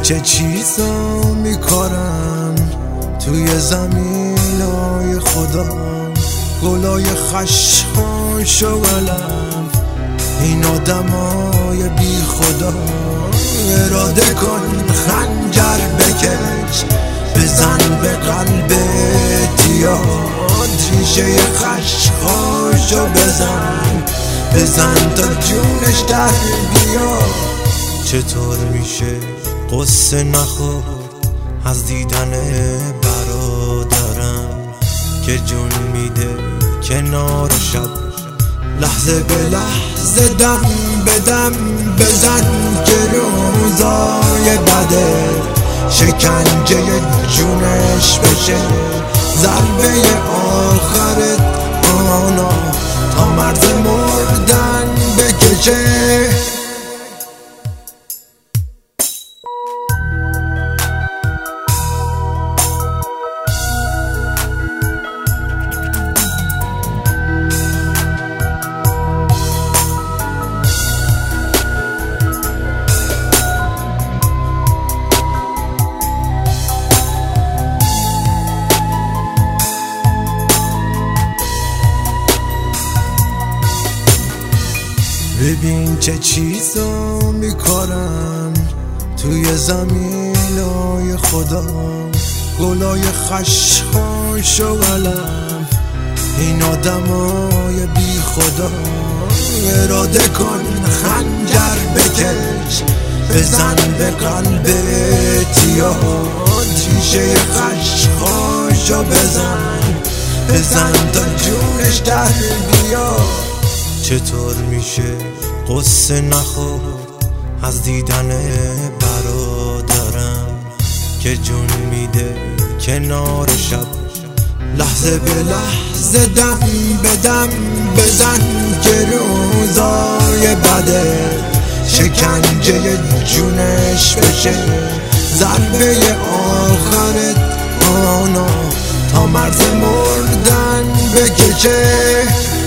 چه چیزا میکارم توی زمینای خدا، گلای خشخان شغلم این آدمای بی خدا. اراده کن خنجر بکش بزن به قلب اتیاد، ریشه خشخاشو بزن تا جونش در بیاد. چطور میشه قصه نخور از دیدن برادرم که جون میده کنار شب، لحظه به لحظه دم به دم بزن که روزای بده شکنجه جونش بشه ضربه آخرت آنا تا مرز مردن بکشه. ببین چه چیزا میکارم توی زمینای خدا، گلای خشخان شغلم این آدمای بی خدا. اراده کن خنجر بکش بزن به قلب اتیاد، ریشه خشخاشو بزن تا جونش در بیاد. چطور میشه قصه نخور از دیدن برادرم که جون میده کنار شب، لحظه به لحظه دم به دم بزن که روزای بده شکنجه جونش بشه ضربه آخرت آنا تا مرز مردن بکشه.